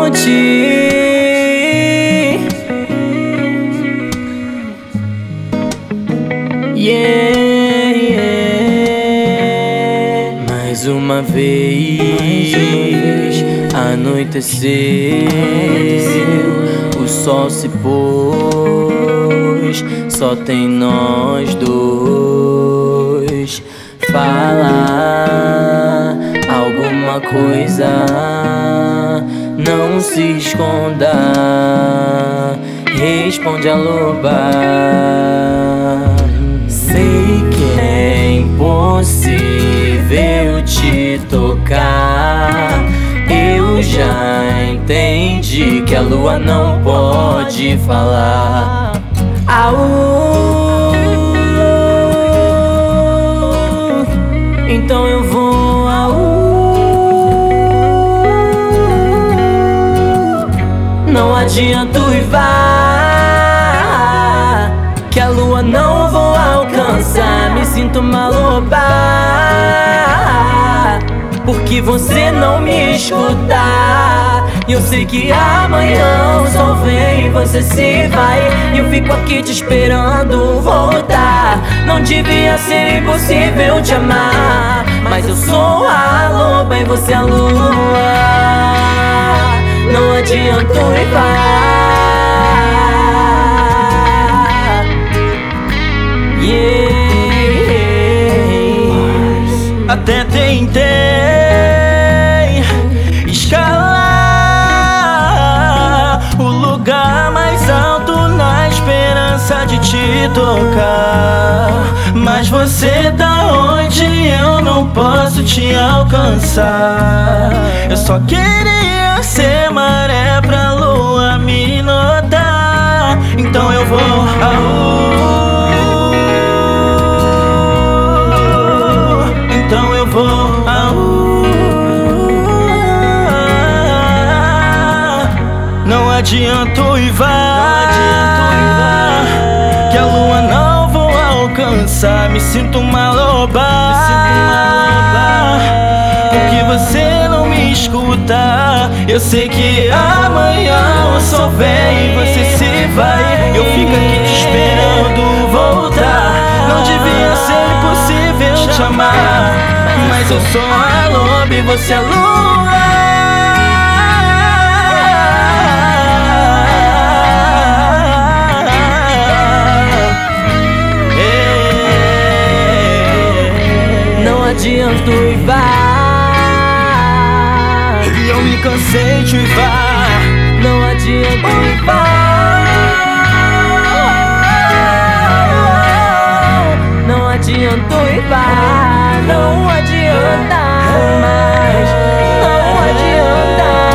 ponte. Yeah, yeah. Mais uma vez, anoiteceu, o sol se pôs, só tem nós dois. Fala alguma coisa, não se esconda, responde a loba. Sei que é impossível te tocar, eu já entendi que a lua não pode falar. Então eu vou não adianta uivar, que a lua não vou alcançar. Me sinto uma loba, porque você não me escuta. E eu sei que amanhã o sol vem e você se vai, e eu fico aqui te esperando voltar. Não devia ser impossível te amar, mas eu sou a loba e você a lua. Não adianta uivar. Yeah. Até tentei escalar o lugar mais alto na esperança de te tocar, mas você tá onde eu não posso te alcançar. Eu só queria ser maré pra lua me notar. Então eu vou então eu vou não adianta uivar, que a lua não vou alcançar. Me sinto uma loba, porque você não me escuta. Eu sei que amanhã o sol vem e você se vai, eu fico aqui te esperando voltar. Não devia ser impossível te amar, mas eu sou a loba e você é a lua. Não adianta uivar, E eu me cansei de uivar. não adianta uivar. Não adianta uivar, não adianta mais, não adianta.